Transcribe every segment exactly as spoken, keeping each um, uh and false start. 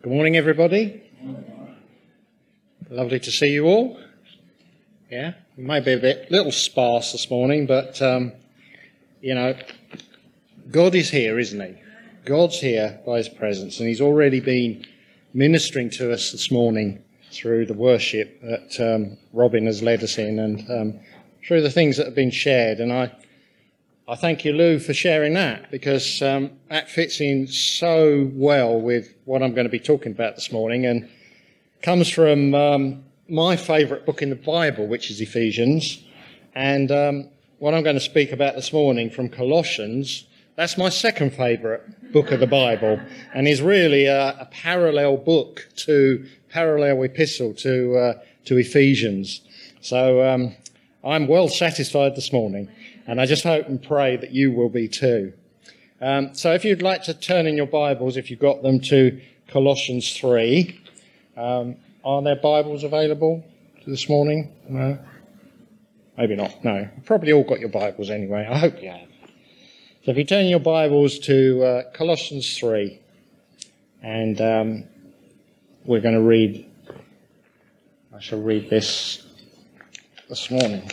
Good morning, everybody. Lovely to see you all. Yeah, it may be a bit little sparse this morning, but um, you know, God is here, isn't he? God's here by his presence, and he's already been ministering to us this morning through the worship that um, Robin has led us in, and um, through the things that have been shared. And I, I thank you, Lou, for sharing that, because um, that fits in so well with what I'm going to be talking about this morning, and comes from um, my favourite book in the Bible, which is Ephesians, and um, what I'm going to speak about this morning from Colossians. That's my second favourite book of the Bible, and is really a, a parallel book to, parallel epistle to uh, to Ephesians. So um, I'm well satisfied this morning, and I just hope and pray that you will be too. Um, so if you'd like to turn in your Bibles, if you've got them, to Colossians three. Um, are there Bibles available this morning? No? Maybe not, no. You've probably all got your Bibles anyway. I hope you have. So if you turn your Bibles to uh, Colossians three, and um, we're going to read, I shall read this this morning.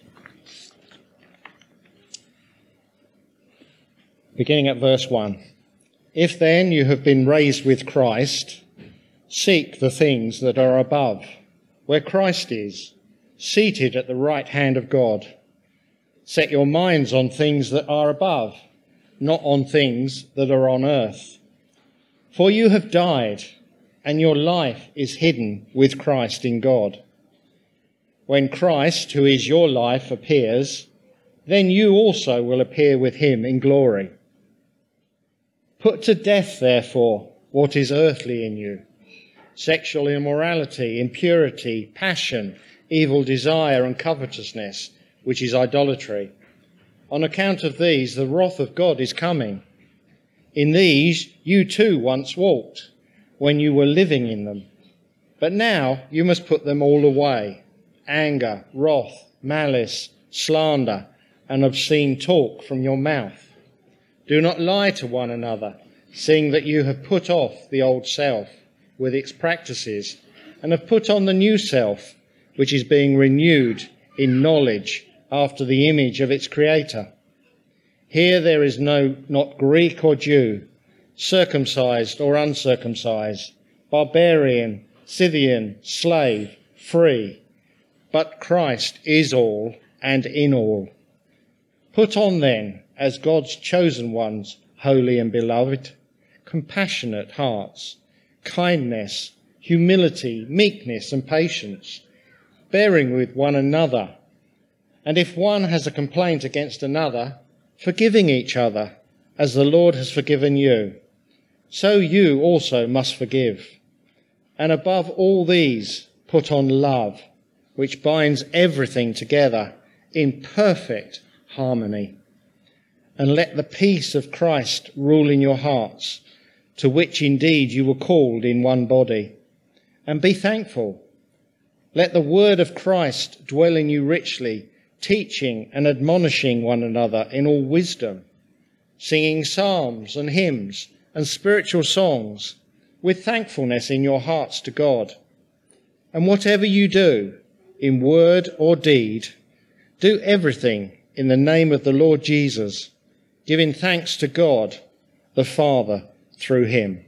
Beginning at verse one. If then you have been raised with Christ, seek the things that are above, where Christ is, seated at the right hand of God. Set your minds on things that are above, not on things that are on earth. For you have died, and your life is hidden with Christ in God. When Christ, who is your life, appears, then you also will appear with him in glory. Put to death, therefore, what is earthly in you: sexual immorality, impurity, passion, evil desire, and covetousness, which is idolatry. On account of these, the wrath of God is coming. In these you too once walked, when you were living in them. But now you must put them all away: anger, wrath, malice, slander, and obscene talk from your mouth. Do not lie to one another, seeing that you have put off the old self with its practices, and have put on the new self, which is being renewed in knowledge after the image of its creator. Here there is no not Greek or Jew, circumcised or uncircumcised, barbarian, Scythian, slave, free, but Christ is all and in all. Put on then, as God's chosen ones, holy and beloved, compassionate hearts, kindness, humility, meekness, and patience, bearing with one another. And if one has a complaint against another, forgiving each other, as the Lord has forgiven you. So you also must forgive. And above all these, put on love, which binds everything together in perfect harmony. And let the peace of Christ rule in your hearts, to which indeed you were called in one body. And be thankful. Let the word of Christ dwell in you richly, teaching and admonishing one another in all wisdom, singing psalms and hymns and spiritual songs with thankfulness in your hearts to God. And whatever you do, in word or deed, do everything in the name of the Lord Jesus, giving thanks to God the Father through him.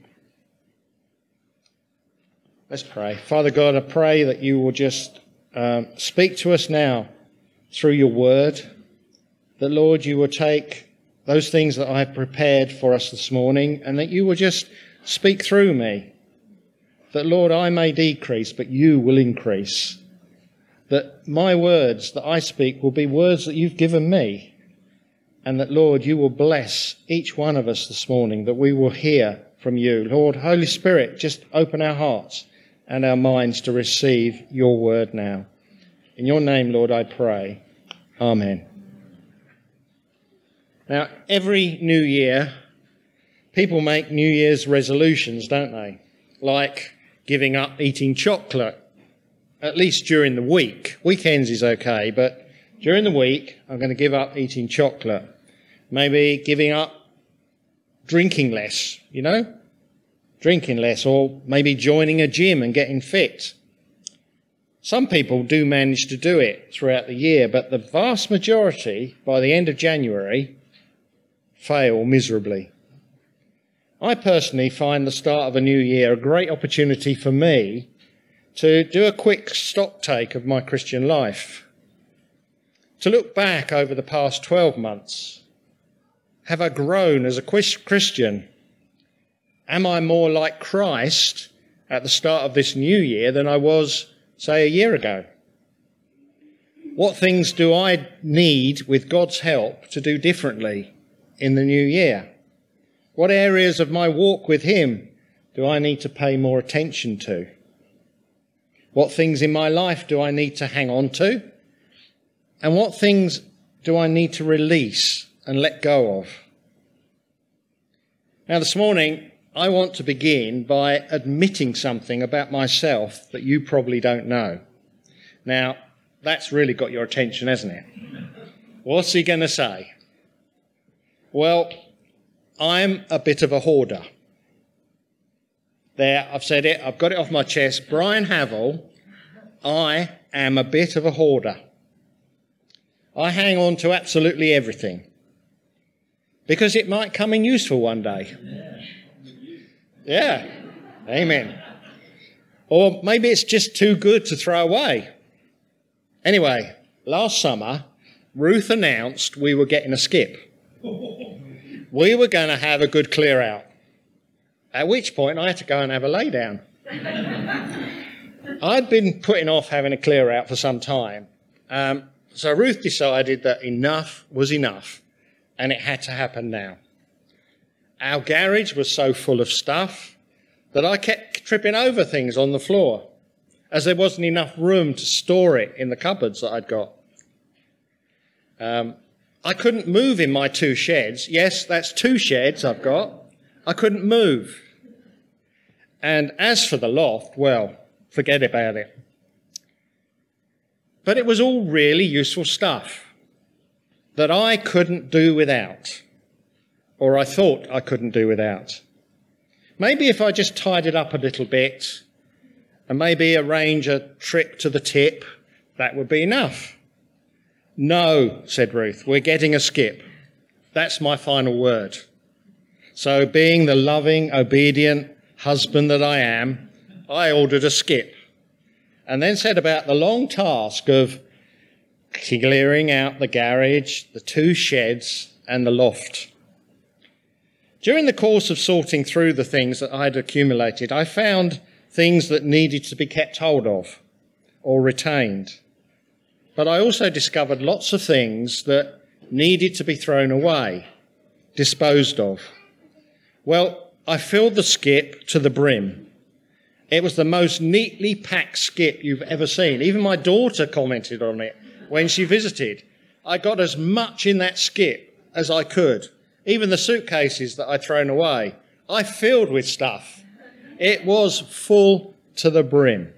Let's pray. Father God, I pray that you will just um, speak to us now through your word, that, Lord, you will take those things that I have prepared for us this morning, and that you will just speak through me, that, Lord, I may decrease, but you will increase, that my words that I speak will be words that you've given me, and that, Lord, you will bless each one of us this morning, that we will hear from you. Lord, Holy Spirit, just open our hearts and our minds to receive your word now. In your name, Lord, I pray. Amen. Now, every new year, people make New Year's resolutions, don't they? Like giving up eating chocolate, at least during the week. Weekends is okay, but during the week, I'm going to give up eating chocolate. Maybe giving up drinking less, you know? drinking less, or maybe joining a gym and getting fit. Some people do manage to do it throughout the year, but the vast majority, by the end of January, fail miserably. I personally find the start of a new year a great opportunity for me to do a quick stock take of my Christian life, to look back over the past twelve months. Have I grown as a Christian? Am I more like Christ at the start of this new year than I was, say, a year ago? What things do I need, with God's help, to do differently in the new year? What areas of my walk with him do I need to pay more attention to? What things in my life do I need to hang on to? And what things do I need to release and let go of? Now, this morning, I want to begin by admitting something about myself that you probably don't know. Now, that's really got your attention, hasn't it? What's he going to say? Well, I'm a bit of a hoarder. There, I've said it, I've got it off my chest. Brian Havel, I am a bit of a hoarder. I hang on to absolutely everything because it might come in useful one day. Yeah, amen. Or maybe it's just too good to throw away. Anyway, last summer, Ruth announced we were getting a skip. We were going to have a good clear out, at which point I had to go and have a lay down. I'd been putting off having a clear out for some time. Um, so Ruth decided that enough was enough, and it had to happen now. Our garage was so full of stuff that I kept tripping over things on the floor, as there wasn't enough room to store it in the cupboards that I'd got. Um, I couldn't move in my two sheds. Yes, that's two sheds I've got. I couldn't move. And as for the loft, well, forget about it. But it was all really useful stuff that I couldn't do without, or I thought I couldn't do without. Maybe if I just tidied up a little bit and maybe arrange a trip to the tip, that would be enough. No, said Ruth, we're getting a skip. That's my final word. So being the loving, obedient husband that I am, I ordered a skip and then set about the long task of clearing out the garage, the two sheds and the loft. During the course of sorting through the things that I'd accumulated, I found things that needed to be kept hold of or retained. But I also discovered lots of things that needed to be thrown away, disposed of. Well, I filled the skip to the brim. It was the most neatly packed skip you've ever seen. Even my daughter commented on it when she visited. I got as much in that skip as I could. Even the suitcases that I'd thrown away, I filled with stuff. It was full to the brim.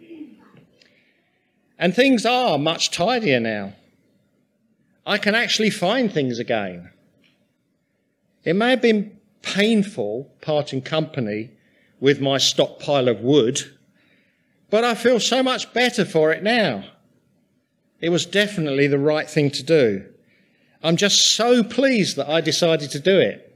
And things are much tidier now. I can actually find things again. It may have been painful parting company with my stockpile of wood, but I feel so much better for it now. It was definitely the right thing to do. I'm just so pleased that I decided to do it.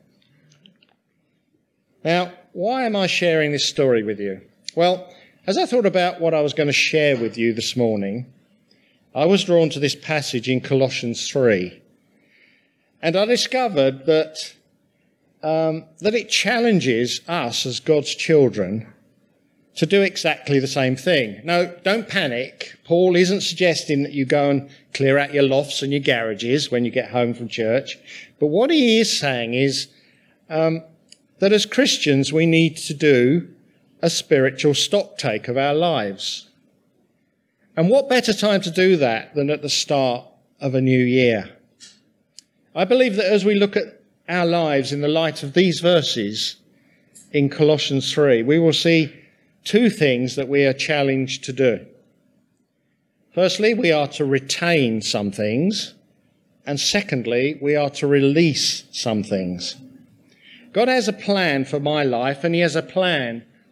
Now, why am I sharing this story with you? Well, as I thought about what I was going to share with you this morning, I was drawn to this passage in Colossians three. And I discovered that, um, that it challenges us as God's children to do exactly the same thing. No, don't panic. Paul isn't suggesting that you go and clear out your lofts and your garages when you get home from church. But what he is saying is um, that as Christians we need to do a spiritual stocktake of our lives. And what better time to do that than at the start of a new year? I believe that as we look at our lives in the light of these verses in Colossians three, we will see two things that we are challenged to do. Firstly, we are to retain some things, and secondly, we are to release some things. God has a plan for my life, and he has a plan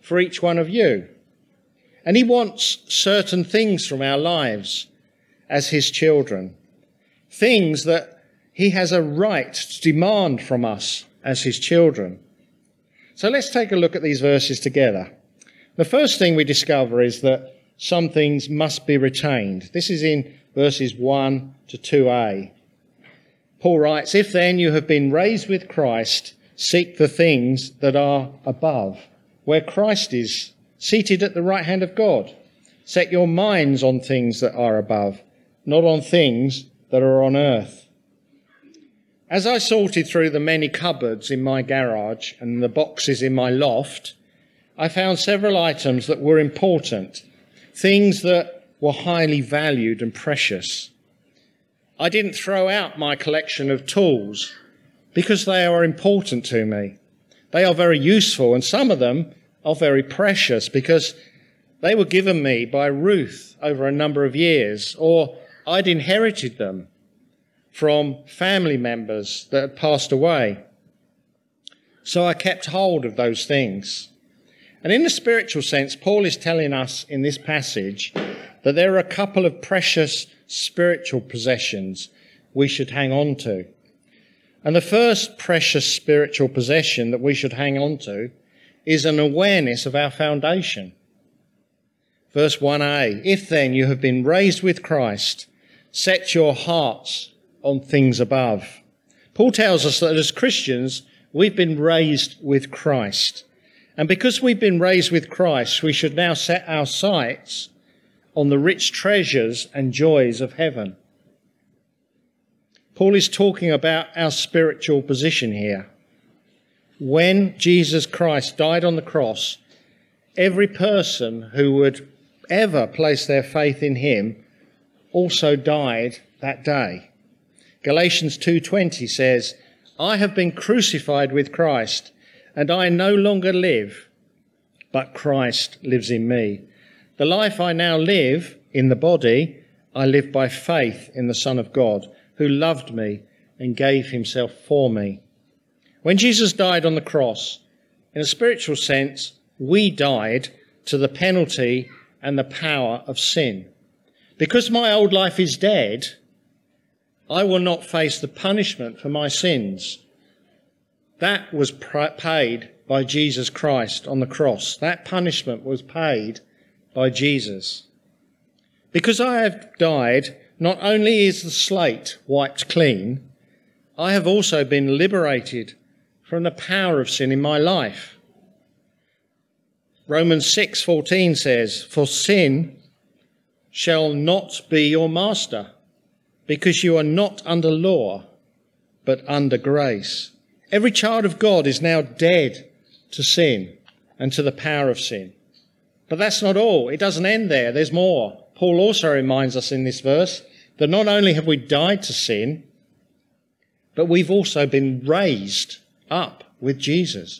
for each one of you. And he wants certain things from our lives as his children, things that he has a right to demand from us as his children. So let's take a look at these verses together. The first thing we discover is that some things must be retained. This is in verses one to two a. Paul writes, "If then you have been raised with Christ, seek the things that are above, where Christ is, seated at the right hand of God. Set your minds on things that are above, not on things that are on earth." As I sorted through the many cupboards in my garage and the boxes in my loft, I found several items that were important, things that were highly valued and precious. I didn't throw out my collection of tools because they are important to me. They are very useful, and some of them are very precious because they were given me by Ruth over a number of years, or I'd inherited them from family members that had passed away. So I kept hold of those things. And in the spiritual sense, Paul is telling us in this passage that there are a couple of precious spiritual possessions we should hang on to. And the first precious spiritual possession that we should hang on to is an awareness of our foundation. Verse one a, "If then you have been raised with Christ, set your hearts on things above." Paul tells us that as Christians, we've been raised with Christ. And because we've been raised with Christ, we should now set our sights on the rich treasures and joys of heaven. Paul is talking about our spiritual position here. When Jesus Christ died on the cross, every person who would ever place their faith in him also died that day. Galatians two twenty says, "I have been crucified with Christ, and I no longer live, but Christ lives in me. The life I now live in the body, I live by faith in the Son of God, who loved me and gave himself for me." When Jesus died on the cross, in a spiritual sense, we died to the penalty and the power of sin. Because my old life is dead, I will not face the punishment for my sins. That was paid by Jesus Christ on the cross. That punishment was paid by Jesus. Because I have died, not only is the slate wiped clean, I have also been liberated from the power of sin in my life. Romans six fourteen says, "For sin shall not be your master, because you are not under law, but under grace." Every child of God is now dead to sin and to the power of sin. But that's not all. It doesn't end there. There's more. Paul also reminds us in this verse that not only have we died to sin, but we've also been raised up with Jesus.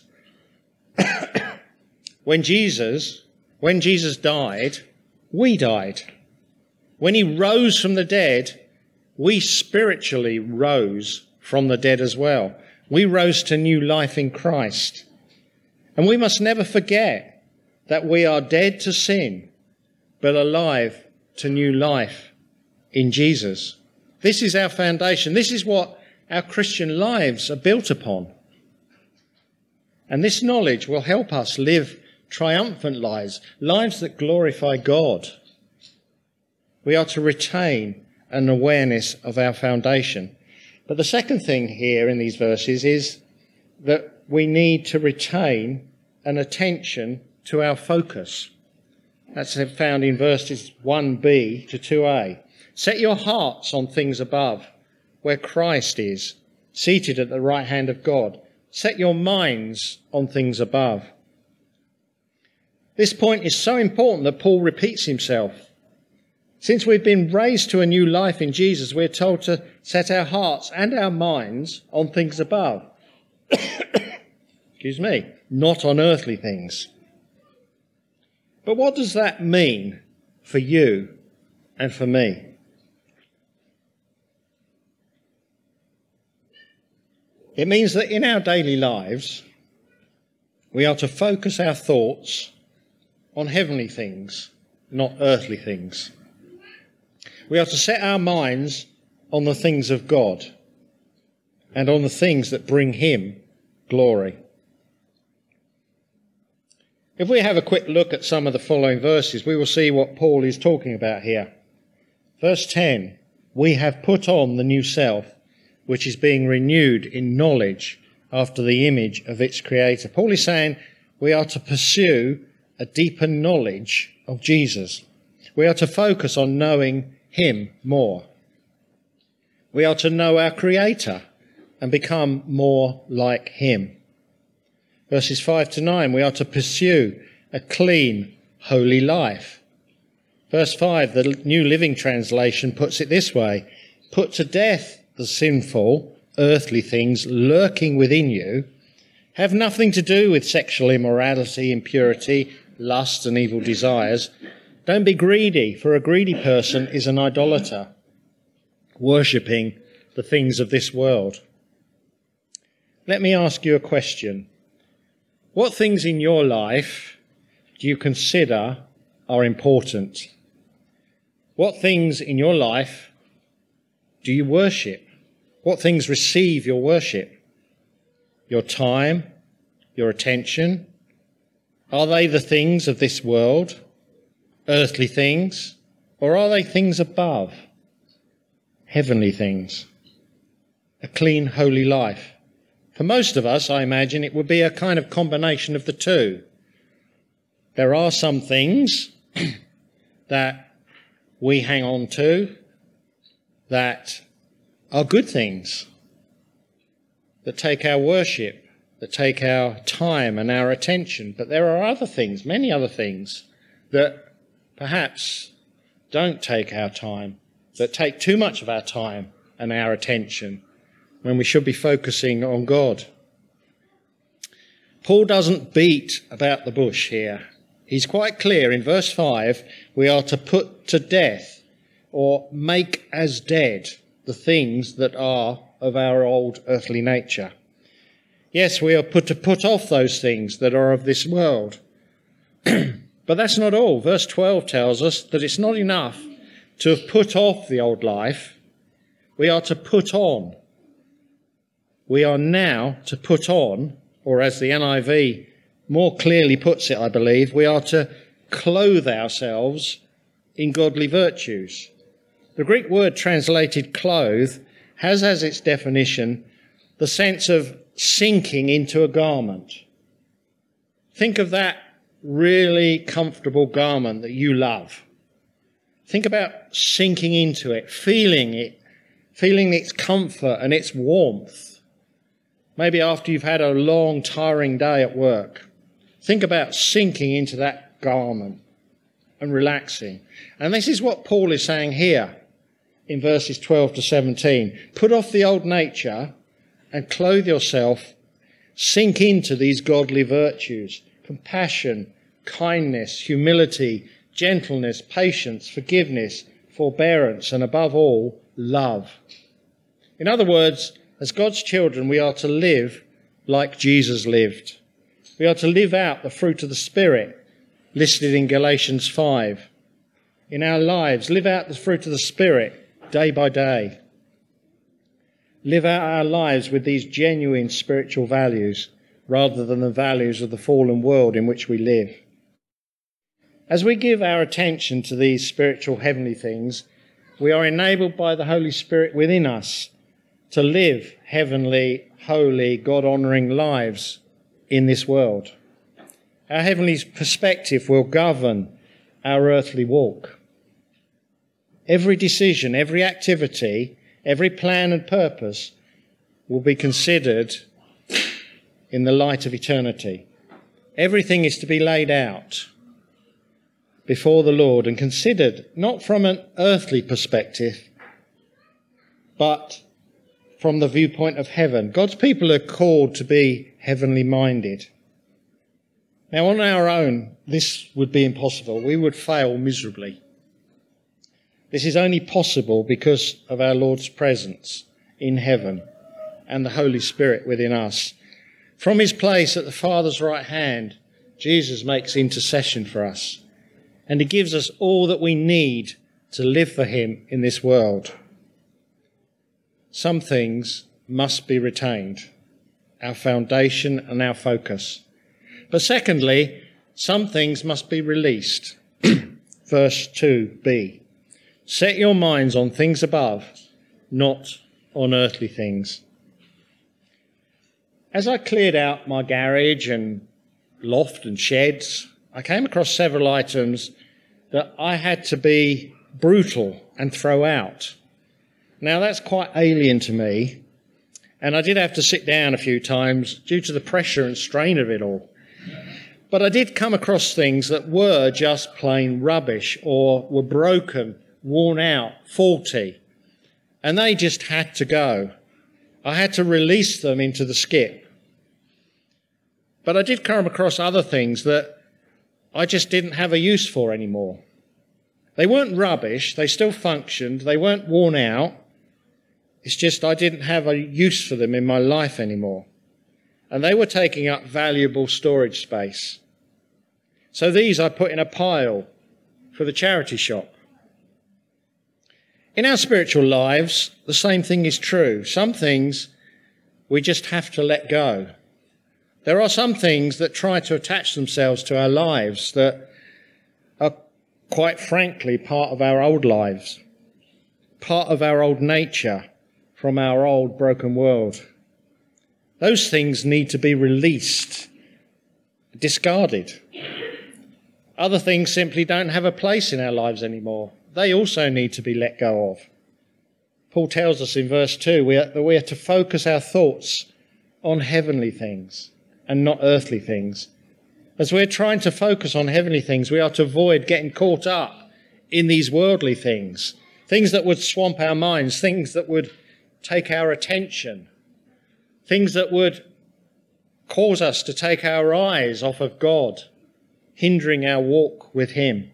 When Jesus, when Jesus died, we died. When he rose from the dead, we spiritually rose from the dead as well. We rose to new life in Christ. And we must never forget that we are dead to sin, but alive to new life in Jesus. This is our foundation. This is what our Christian lives are built upon. And this knowledge will help us live triumphant lives, lives that glorify God. We are to retain an awareness of our foundation. But the second thing here in these verses is that we need to retain an attention to our focus. That's found in verses one b to two a. "Set your hearts on things above, where Christ is, seated at the right hand of God. Set your minds on things above." This point is so important that Paul repeats himself. Since we've been raised to a new life in Jesus, we're told to set our hearts and our minds on things above. Excuse me, not on earthly things. But what does that mean for you and for me? It means that in our daily lives, We are to focus our thoughts on heavenly things, not earthly things. We are to set our minds on the things of God and on the things that bring him glory. If we have a quick look at some of the following verses, we will see what Paul is talking about here. Verse ten, we have put on the new self, which is being renewed in knowledge after the image of its creator. Paul is saying we are to pursue a deeper knowledge of Jesus. We are to focus on knowing him more. We are to know our creator and become more like him. Verses five to nine, we are to pursue a clean, holy life. Verse five, the New Living Translation puts it this way: put to death the sinful, earthly things lurking within you. Have nothing to do with sexual immorality, impurity, lust and evil desires. Don't be greedy, for a greedy person is an idolater, worshipping the things of this world. Let me ask you a question. What things in your life do you consider are important? What things in your life do you worship? What things receive your worship? Your time, your attention? Are they the things of this world, earthly things, or are they things above, heavenly things? A clean, holy life. For most of us, I imagine, it would be a kind of combination of the two. There are some things that we hang on to that are good things, that take our worship, that take our time and our attention. But there are other things, many other things, that perhaps don't take our time, that take too much of our time and our attention when we should be focusing on God. Paul doesn't beat about the bush here. He's quite clear in verse five, we are to put to death or make as dead the things that are of our old earthly nature. Yes, we are put to put off those things that are of this world. But that's not all. Verse twelve tells us that it's not enough to have put off the old life. We are to put on. We are now to put on, or as the N I V more clearly puts it, I believe, we are to clothe ourselves in godly virtues. The Greek word translated clothe has as its definition the sense of sinking into a garment. Think of that really comfortable garment that you love. Think about sinking into it, feeling it, feeling its comfort and its warmth. Maybe after you've had a long, tiring day at work. Think about sinking into that garment and relaxing. And this is what Paul is saying here in verses twelve to seventeen. Put off the old nature and clothe yourself. Sink into these godly virtues: compassion, kindness, humility, gentleness, patience, forgiveness, forbearance, and above all, love. In other words, as God's children, we are to live like Jesus lived. We are to live out the fruit of the Spirit listed in Galatians five. In our lives, live out the fruit of the Spirit day by day. Live out our lives with these genuine spiritual values rather than the values of the fallen world in which we live. As we give our attention to these spiritual heavenly things, we are enabled by the Holy Spirit within us to live heavenly, holy, God-honouring lives in this world. Our heavenly perspective will govern our earthly walk. Every decision, every activity, every plan and purpose will be considered in the light of eternity. Everything is to be laid out before the Lord and considered not from an earthly perspective, but from the viewpoint of heaven. God's people are called to be heavenly minded. Now, on our own, this would be impossible. We would fail miserably. This is only possible because of our Lord's presence in heaven and the Holy Spirit within us. From his place at the Father's right hand, Jesus makes intercession for us, and he gives us all that we need to live for him in this world. Some things must be retained, our foundation and our focus. But secondly, some things must be released. Verse two b. Set your minds on things above, not on earthly things. As I cleared out my garage and loft and sheds, I came across several items that I had to be brutal and throw out. Now that's quite alien to me, and I did have to sit down a few times due to the pressure and strain of it all. But I did come across things that were just plain rubbish or were broken, worn out, faulty, and they just had to go. I had to release them into the skip. But I did come across other things that I just didn't have a use for anymore. They weren't rubbish, they still functioned, they weren't worn out. It's just I didn't have a use for them in my life anymore. And they were taking up valuable storage space. So these I put in a pile for the charity shop. In our spiritual lives, the same thing is true. Some things we just have to let go. There are some things that try to attach themselves to our lives that are, quite frankly, part of our old lives, part of our old nature from our old broken world. Those things need to be released, discarded. Other things simply don't have a place in our lives anymore. They also need to be let go of. Paul tells us in verse two we are, that we are to focus our thoughts on heavenly things and not earthly things. As we're trying to focus on heavenly things, we are to avoid getting caught up in these worldly things, things that would swamp our minds, things that would take our attention, things that would cause us to take our eyes off of God, hindering our walk with him.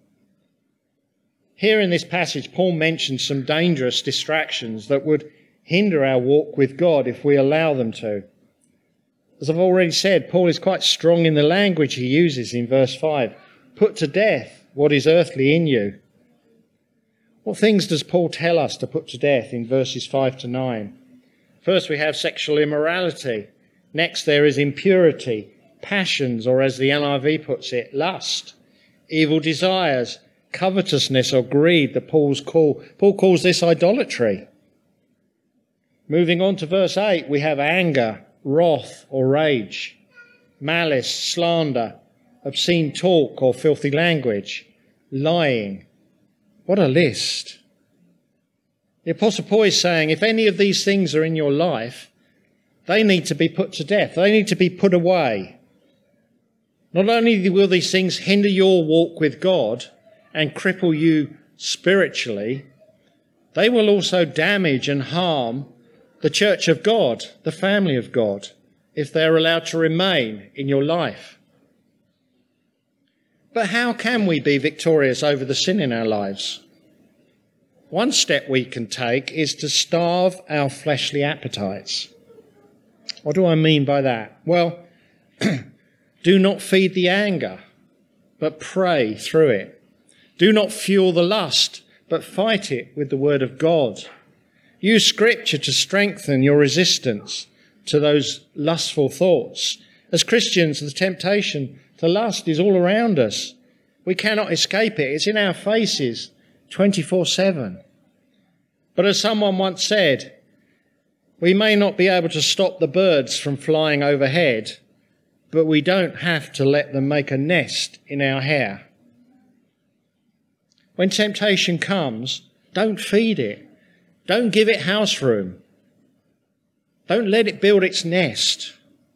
Here in this passage, Paul mentions some dangerous distractions that would hinder our walk with God if we allow them to. As I've already said, Paul is quite strong in the language he uses in verse five. Put to death what is earthly in you. What things does Paul tell us to put to death in verses five to nine? First, we have sexual immorality. Next, there is impurity, passions, or as the N I V puts it, lust, evil desires, covetousness or greed that Paul's call, Paul calls this idolatry. Moving on to verse eight, we have anger, wrath or rage, malice, slander, obscene talk or filthy language, lying. What a list. The Apostle Paul is saying if any of these things are in your life, they need to be put to death. They need to be put away. Not only will these things hinder your walk with God and cripple you spiritually, they will also damage and harm the church of God, the family of God, if they're allowed to remain in your life. But how can we be victorious over the sin in our lives? One step we can take is to starve our fleshly appetites. What do I mean by that? Well, do not feed the anger, but pray through it. Do not fuel the lust, but fight it with the word of God. Use Scripture to strengthen your resistance to those lustful thoughts. As Christians, the temptation to lust is all around us. We cannot escape it. It's in our faces twenty-four seven. But as someone once said, we may not be able to stop the birds from flying overhead, but we don't have to let them make a nest in our hair. When temptation comes, don't feed it. Don't give it house room. Don't let it build its nest.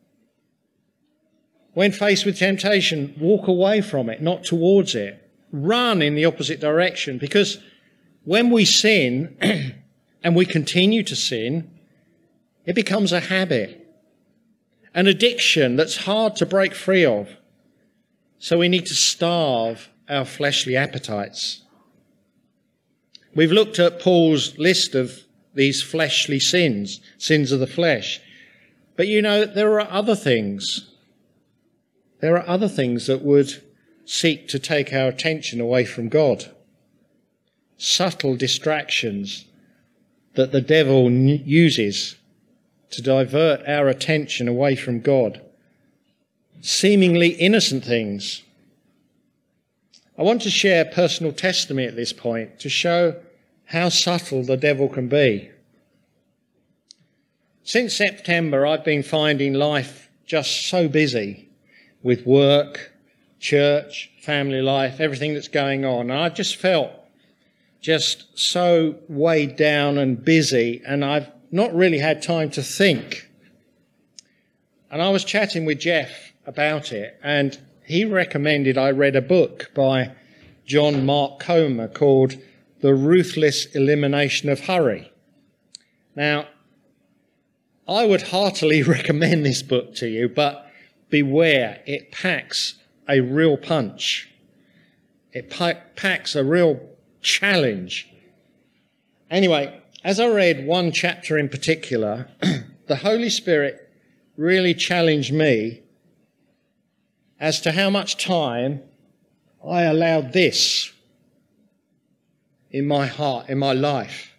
When faced with temptation, walk away from it, not towards it. Run in the opposite direction, because when we sin and we continue to sin, it becomes a habit, an addiction that's hard to break free of. So we need to starve our fleshly appetites. We've looked at Paul's list of these fleshly sins, sins of the flesh. But you know, there are other things. There are other things that would seek to take our attention away from God. Subtle distractions that the devil n- uses to divert our attention away from God. Seemingly innocent things. I want to share personal testimony at this point to show how subtle the devil can be. Since September, I've been finding life just so busy with work, church, family life, everything that's going on. And I've just felt just so weighed down and busy, and I've not really had time to think. And I was chatting with Jeff about it, and he recommended I read a book by John Mark Comer called The Ruthless Elimination of Hurry. Now, I would heartily recommend this book to you, but beware, it packs a real punch. It packs a real challenge. Anyway, as I read one chapter in particular, the Holy Spirit really challenged me as to how much time I allowed this in my heart, in my life.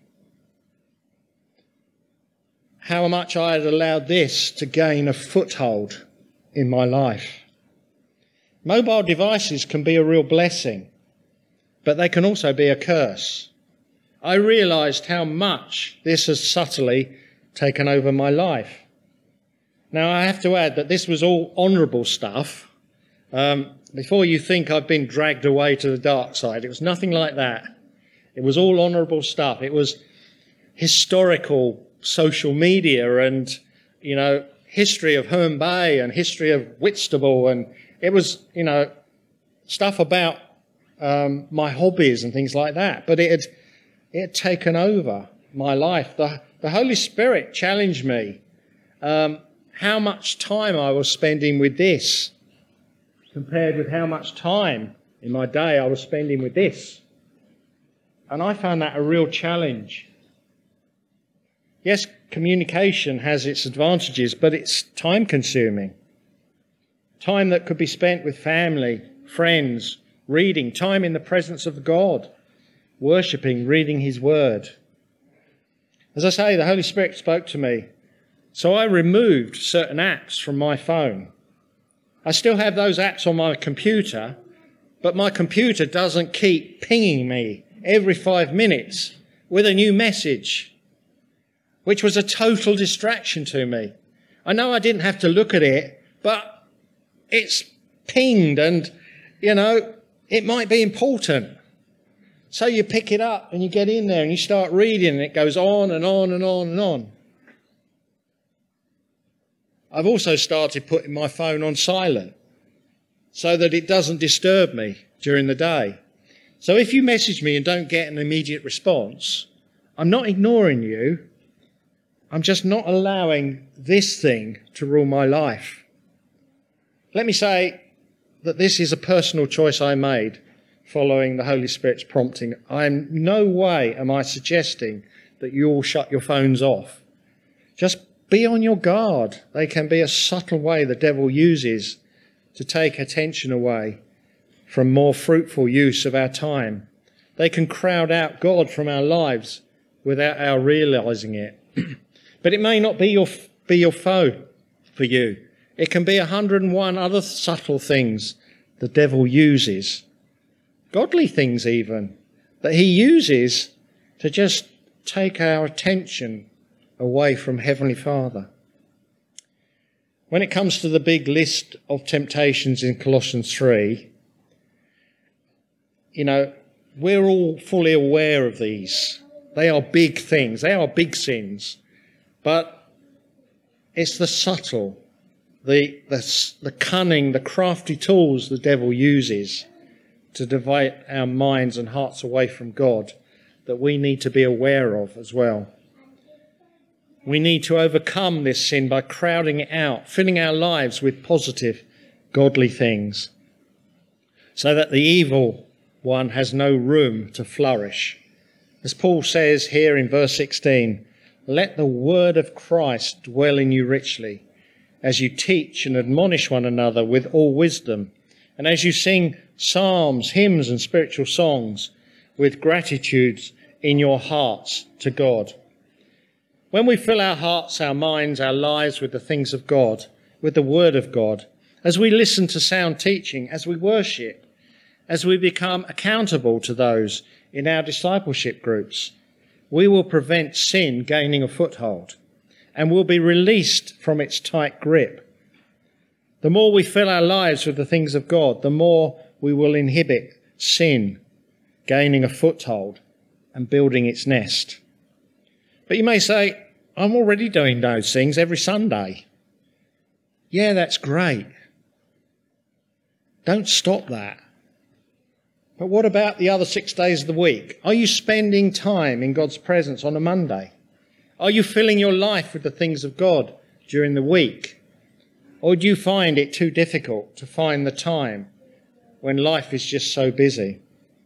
How much I had allowed this to gain a foothold in my life. Mobile devices can be a real blessing, but they can also be a curse. I realised how much this has subtly taken over my life. Now, I have to add that this was all honourable stuff. Um, before you think I've been dragged away to the dark side, it was nothing like that. It was all honourable stuff. It was historical social media and, you know, history of Herne Bay and history of Whitstable, and it was, you know, stuff about um, my hobbies and things like that. But it had, it had taken over my life. The, the Holy Spirit challenged me um, how much time I was spending with this compared with how much time in my day I was spending with this. And I found that a real challenge. Yes, communication has its advantages, but it's time-consuming. Time that could be spent with family, friends, reading, time in the presence of God, worshipping, reading His Word. As I say, the Holy Spirit spoke to me, so I removed certain apps from my phone. I still have those apps on my computer, but my computer doesn't keep pinging me every five minutes with a new message, which was a total distraction to me. I know I didn't have to look at it, but it's pinged and, you know, it might be important. So you pick it up and you get in there and you start reading and it goes on and on and on and on. I've also started putting my phone on silent so that it doesn't disturb me during the day. So if you message me and don't get an immediate response, I'm not ignoring you. I'm just not allowing this thing to rule my life. Let me say that this is a personal choice I made following the Holy Spirit's prompting. I in no way am I suggesting that you all shut your phones off. Just be on your guard. They can be a subtle way the devil uses to take attention away from more fruitful use of our time. They can crowd out God from our lives without our realising it. But it may not be your be your foe for you. It can be a hundred and one other subtle things the devil uses, godly things even, that he uses to just take our attention away from Heavenly Father. When it comes to the big list of temptations in Colossians three, you know, we're all fully aware of these. They are big things. They are big sins. But it's the subtle, the, the, the cunning, the crafty tools the devil uses to divide our minds and hearts away from God that we need to be aware of as well. We need to overcome this sin by crowding it out, filling our lives with positive, godly things, so that the evil one has no room to flourish. As Paul says here in verse sixteen, let the word of Christ dwell in you richly, as you teach and admonish one another with all wisdom, and as you sing psalms, hymns and spiritual songs with gratitudes in your hearts to God. When we fill our hearts, our minds, our lives with the things of God, with the Word of God, as we listen to sound teaching, as we worship, as we become accountable to those in our discipleship groups, we will prevent sin gaining a foothold and will be released from its tight grip. The more we fill our lives with the things of God, the more we will inhibit sin gaining a foothold and building its nest. But you may say, I'm already doing those things every Sunday. Yeah, that's great. Don't stop that. But what about the other six days of the week? Are you spending time in God's presence on a Monday? Are you filling your life with the things of God during the week? Or do you find it too difficult to find the time when life is just so busy?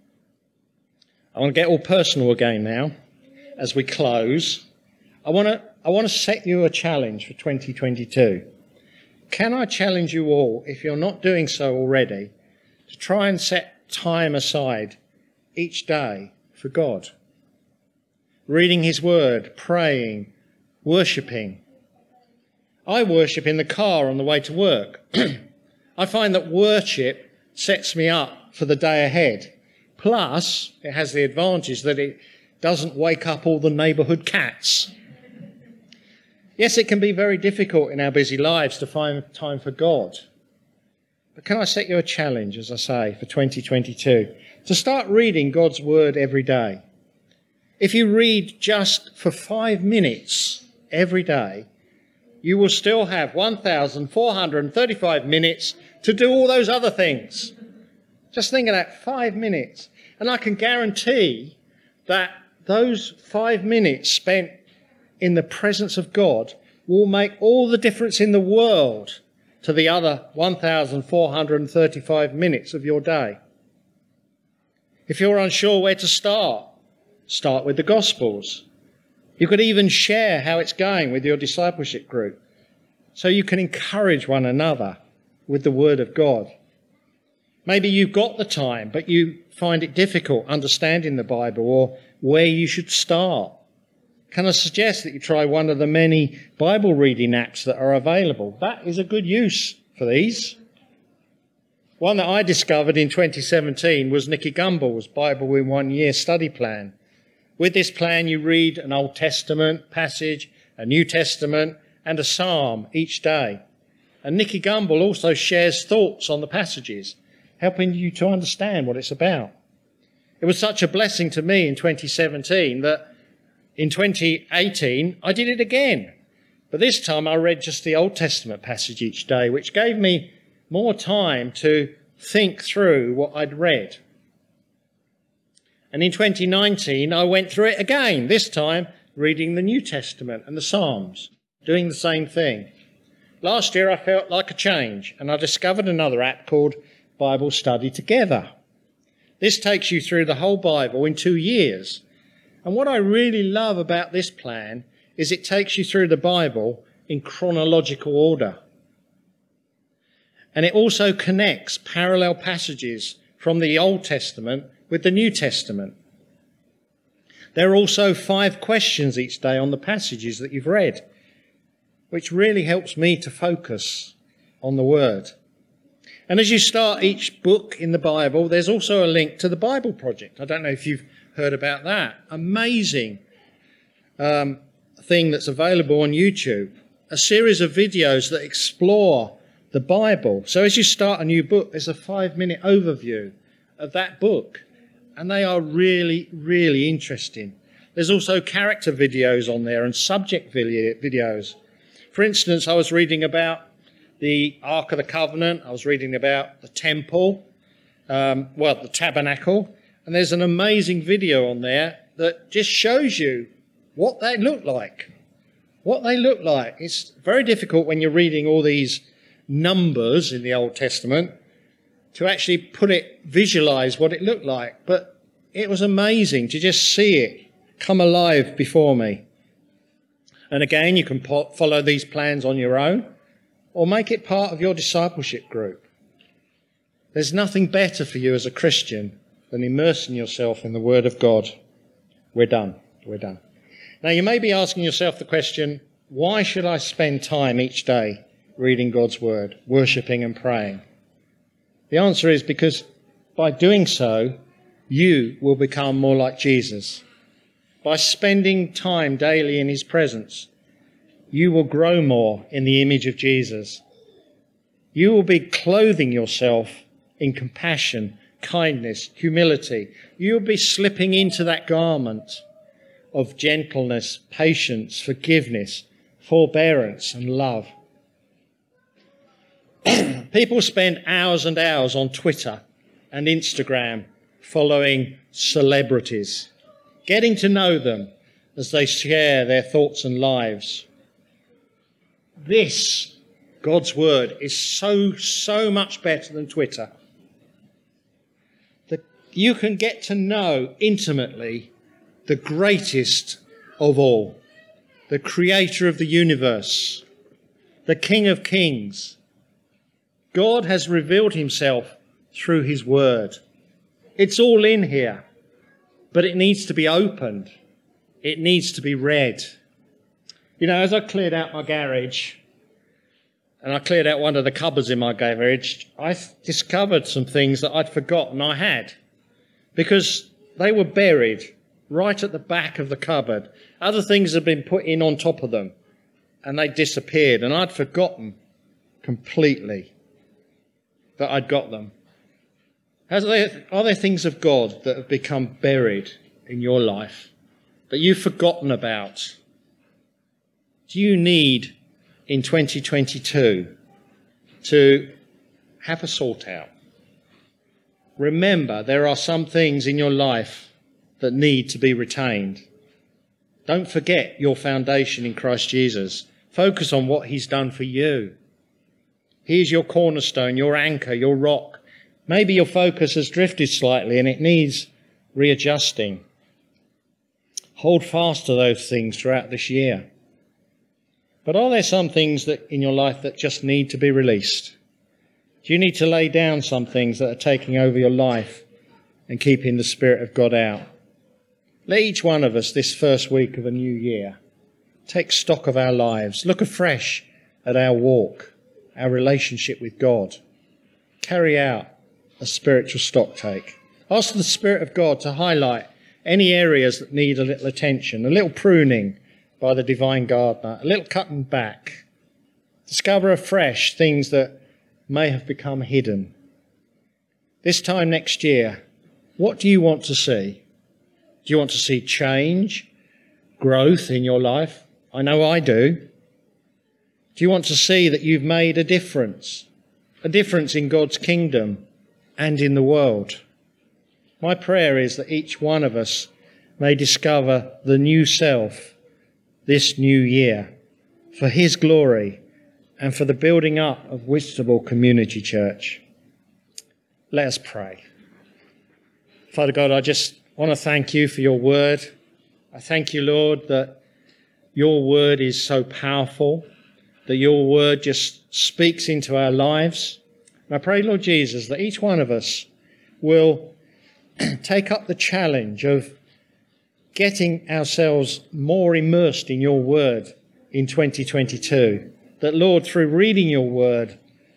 I want to get all personal again now as we close. I want to I want to set you a challenge for twenty twenty-two. Can I challenge you all, if you're not doing so already, to try and set time aside each day for God? Reading his word, praying, worshipping. I worship in the car on the way to work. I find that worship sets me up for the day ahead. Plus, it has the advantage that it doesn't wake up all the neighbourhood cats. Yes, it can be very difficult in our busy lives to find time for God. But can I set you a challenge, as I say, for twenty twenty-two, to start reading God's word every day? If you read just for five minutes every day, you will still have one thousand four hundred thirty-five minutes to do all those other things. Just think of that, five minutes. And I can guarantee that those five minutes spent in the presence of God will make all the difference in the world to the other one thousand four hundred thirty-five minutes of your day. If you're unsure where to start, start with the Gospels. You could even share how it's going with your discipleship group, so you can encourage one another with the Word of God. Maybe you've got the time, but you find it difficult understanding the Bible or where you should start. Can I suggest that you try one of the many Bible reading apps that are available? That is a good use for these. One that I discovered in twenty seventeen was Nicky Gumbel's Bible in One Year study plan. With this plan, you read an Old Testament passage, a New Testament, and a psalm each day. And Nicky Gumbel also shares thoughts on the passages, helping you to understand what it's about. It was such a blessing to me in twenty seventeen that in twenty eighteen I did it again. But this time I read just the Old Testament passage each day, which gave me more time to think through what I'd read. And in twenty nineteen I went through it again, this time reading the New Testament and the Psalms, doing the same thing. Last year I felt like a change, and I discovered another app called Bible Study Together. This takes you through the whole Bible in two years. And what I really love about this plan is it takes you through the Bible in chronological order. And it also connects parallel passages from the Old Testament with the New Testament. There are also five questions each day on the passages that you've read, which really helps me to focus on the Word. And as you start each book in the Bible, there's also a link to the Bible Project. I don't know if you've heard about that. Amazing um, thing that's available on YouTube. A series of videos that explore the Bible. So as you start a new book, there's a five-minute overview of that book. And they are really, really interesting. There's also character videos on there and subject videos. For instance, I was reading about the Ark of the Covenant. I was reading about the temple, um, well, the tabernacle. And there's an amazing video on there that just shows you what they look like. What they look like. It's very difficult when you're reading all these numbers in the Old Testament to actually put it, visualize what it looked like. But it was amazing to just see it come alive before me. And again, you can follow these plans on your own, or make it part of your discipleship group. There's nothing better for you as a Christian than immersing yourself in the Word of God. We're done. We're done. Now, you may be asking yourself the question, why should I spend time each day reading God's Word, worshipping and praying? The answer is because by doing so, you will become more like Jesus. By spending time daily in his presence, you will grow more in the image of Jesus. You will be clothing yourself in compassion, kindness, humility. You will be slipping into that garment of gentleness, patience, forgiveness, forbearance and love. People spend hours and hours on Twitter and Instagram following celebrities, getting to know them as they share their thoughts and lives. This, God's Word, is so, so much better than Twitter. That you can get to know intimately the greatest of all, the Creator of the universe, the King of Kings. God has revealed himself through his Word. It's all in here, but it needs to be opened. It needs to be read. You know, as I cleared out my garage, and I cleared out one of the cupboards in my garage, I discovered some things that I'd forgotten I had, because they were buried right at the back of the cupboard. Other things had been put in on top of them, and they disappeared, and I'd forgotten completely that I'd got them. Has there, are there things of God that have become buried in your life that you've forgotten about? Do you need in twenty twenty-two to have a sort out? Remember, there are some things in your life that need to be retained. Don't forget your foundation in Christ Jesus. Focus on what he's done for you. He's your cornerstone, your anchor, your rock. Maybe your focus has drifted slightly and it needs readjusting. Hold fast to those things throughout this year. But are there some things that in your life that just need to be released? Do you need to lay down some things that are taking over your life and keeping the Spirit of God out? Let each one of us this first week of a new year take stock of our lives, look afresh at our walk, our relationship with God. Carry out a spiritual stocktake. Ask the Spirit of God to highlight any areas that need a little attention, a little pruning by the divine gardener, a little cutting back. Discover afresh things that may have become hidden. This time next year, what do you want to see? Do you want to see change, growth in your life? I know I do. Do you want to see that you've made a difference? A difference in God's kingdom and in the world? My prayer is that each one of us may discover the new self this new year for his glory and for the building up of Whitstable Community Church. Let us pray. Father God, I just want to thank you for your word. I thank you, Lord, that your word is so powerful, that your word just speaks into our lives. And I pray, Lord Jesus, that each one of us will take up the challenge of getting ourselves more immersed in your word in twenty twenty-two. That, Lord, through reading your word,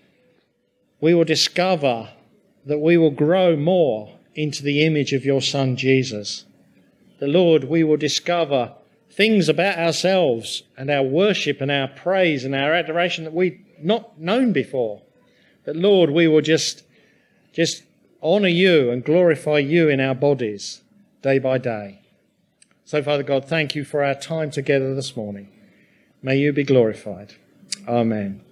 we will discover that we will grow more into the image of your Son, Jesus. That, Lord, we will discover things about ourselves and our worship and our praise and our adoration that we've not known before. That, Lord, we will just, just honour you and glorify you in our bodies day by day. So, Father God, thank you for our time together this morning. May you be glorified. Amen.